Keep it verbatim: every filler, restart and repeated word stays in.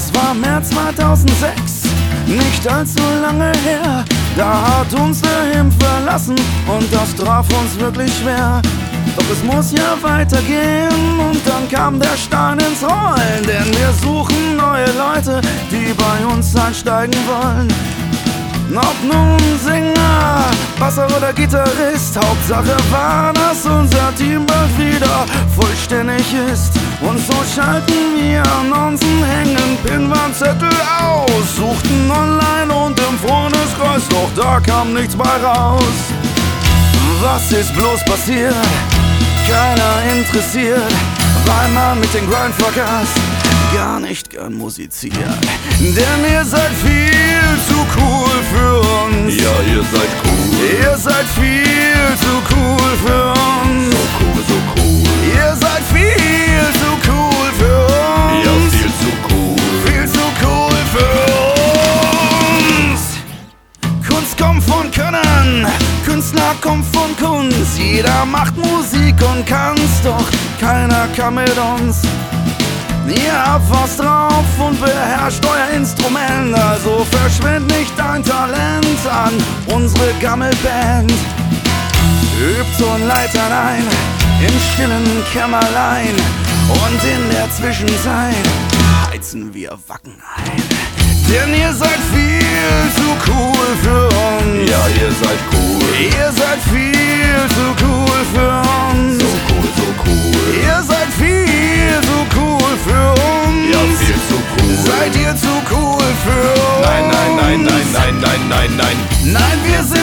Es war März zweitausendsechs, nicht allzu lange her. Da hat uns der Himmel verlassen und das traf uns wirklich schwer. Doch es muss ja weitergehen und dann kam der Stein ins Rollen. Denn wir suchen neue Leute, die bei uns einsteigen wollen. Ob nun Sänger, Basser oder Gitarrist, Hauptsache war, dass unser Team bald wieder vollständig ist. Und so schalten wir Annoncen, hängen Pinnwandzettel aus, suchten online und im Freundeskreis, doch da kam nichts bei raus. Was ist bloß passiert? Keiner interessiert, weil man mit den Grind vergaß, gar nicht gern musiziert. Denn ihr seid viel zu cool für uns. Ja, ihr seid cool. Ihr seid viel zu cool für uns. So cool, so cool. Ihr seid viel zu cool für uns. Ja, viel zu cool. Viel zu cool für uns. Kunst kommt von Können, Künstler kommt von Kunst. Jeder macht Musik und kann's, doch keiner kann mit uns. Ihr habt was drauf und beherrscht euer Instrument, also verschwend nicht dein Talent an unsere Gammelband. Übt und Leitern ein, im stillen Kämmerlein, und in der Zwischenzeit heizen wir Wacken ein. Denn ihr seid viel zu cool für uns. Ja, ihr seid cool. Ihr seid viel zu cool für uns. So cool, so cool. Ihr seid viel zu cool für uns. Ja, viel zu cool. Seid ihr zu cool für uns? Nein, nein, nein, nein, nein, nein, nein, nein. Nein, wir sind